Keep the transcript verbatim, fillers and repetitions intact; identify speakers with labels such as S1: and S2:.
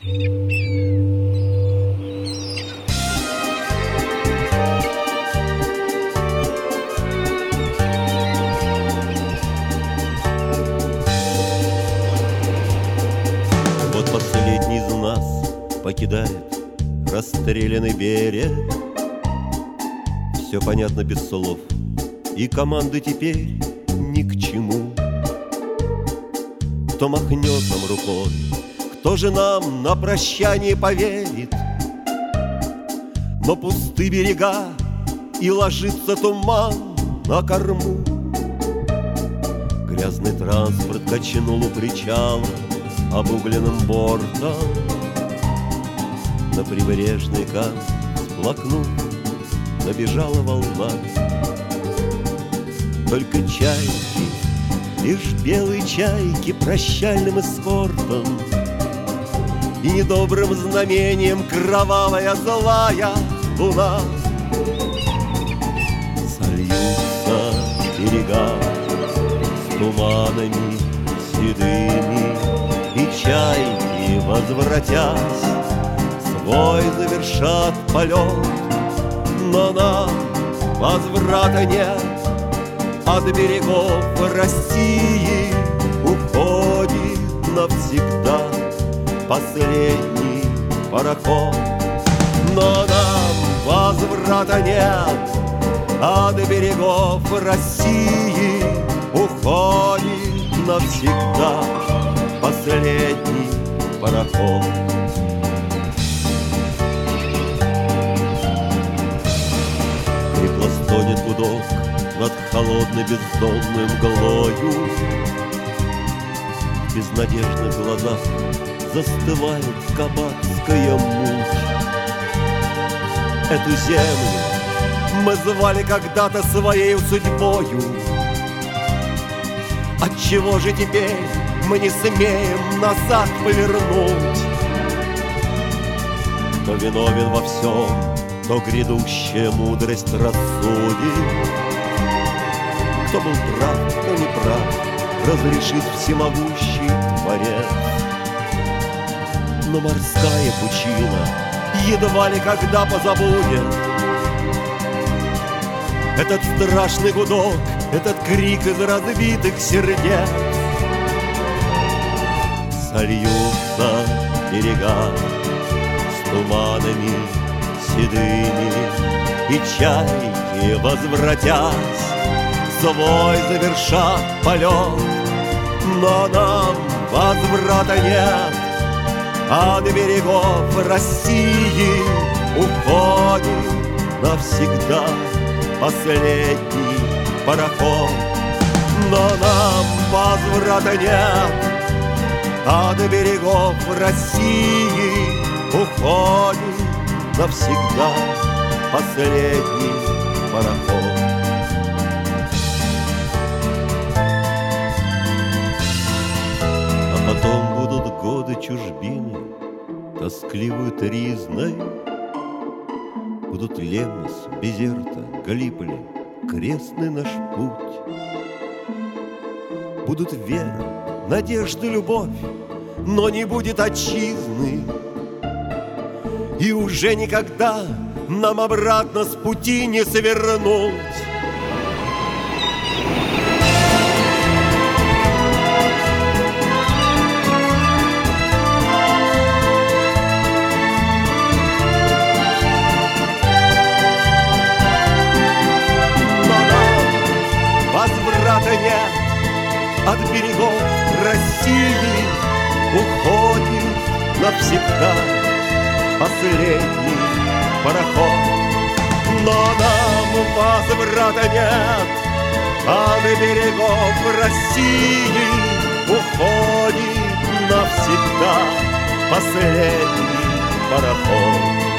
S1: Вот последний из нас покидает расстрелянный берег. Все понятно без слов, и команды теперь ни к чему. Кто махнет нам рукой, кто же нам на прощание поверит? Но пусты берега, и ложится туман на корму. Грязный транспорт качнул у причала обугленным бортом. На прибрежный камень сплакнув, набежала волна. Только чайки, лишь белые чайки, прощальным эскортом и недобрым знамением кровавая злая луна. Сольются берега с туманами седыми, и чайки, возвратясь, свой завершат полет. Но нам возврата нет, от берегов России уходит навсегда последний пароход. Но нам возврата нет, от берегов России уходит навсегда последний пароход. Хрипло стонет гудок над холодной бездонной мглою. В безнадежных глазах застывает кабацкая муть. Эту землю мы звали когда-то своей судьбою. Отчего же теперь мы не смеем назад повернуть? Кто виновен во всем, кто грядущая мудрость рассудит? Кто был прав, кто не прав, разрешит всемогущий Творец. Но морская пучина едва ли когда позабудет этот страшный гудок, этот крик из разбитых сердец. Сольются берега с туманами седыми, и чайки, возвратясь, свой завершат полет. Но нам возврата нет, от берегов России уходит навсегда последний пароход. Но нам возврата нет, от берегов России уходит навсегда последний пароход. А потом будут годы чужбины, тоскливую тризной. Будут Лемнос, Безерта, Галиполи, крестный наш путь. Будут вера, надежда, любовь, но не будет отчизны. И уже никогда нам обратно с пути не свернуть. Возврата нет, от берегов России уходит навсегда последний пароход. Но нам возврата нет, от берегов России уходит навсегда последний пароход.